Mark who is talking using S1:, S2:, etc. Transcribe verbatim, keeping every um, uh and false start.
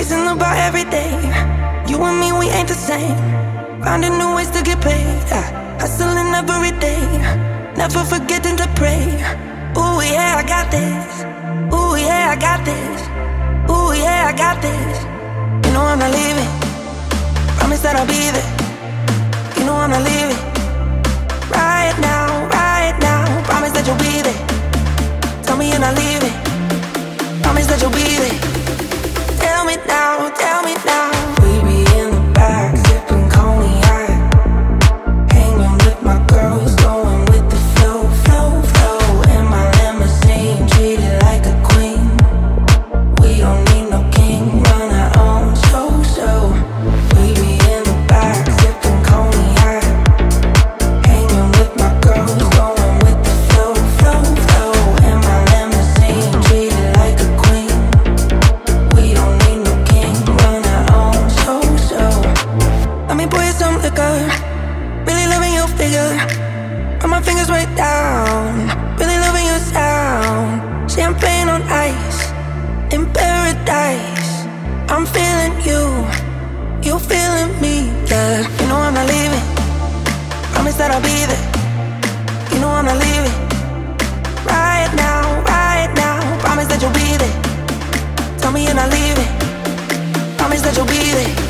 S1: Chasing the bar every day. You and me, we ain't the same. Finding new ways to get paid. uh, Hustling every day. Never forgetting to pray. Ooh yeah, I got this. Ooh yeah, I got this. Ooh yeah, I got this. You know I'm not leaving. Promise that I'll be there. You know I'm not leaving. Right now, right now. Promise that you'll be there. Tell me you're not leaving. Promise that you'll be there. Tell me now, tell me now. We be in the back, sipping cognac, hanging with my girls, going with the flow, flow, flow. In my limousine, treated like a queen. We don't need no king, run our own show, show. We be in the back, sipping cognac, hanging with my girls, going with the flow, flow, flow. In my limousine, treated like a queen. We don't need no king, run our own show, show. Let me pour you some liquor. Really loving your figure. Run my fingers right down. Really loving your sound. Champagne on ice. In paradise. I'm feeling you. You feeling me. Yeah. You know I'm not leaving. Promise that I'll be there. You know I'm not leaving. Right now, right now. Promise that you'll be there. Tell me you're not leaving. Promise that you'll be there.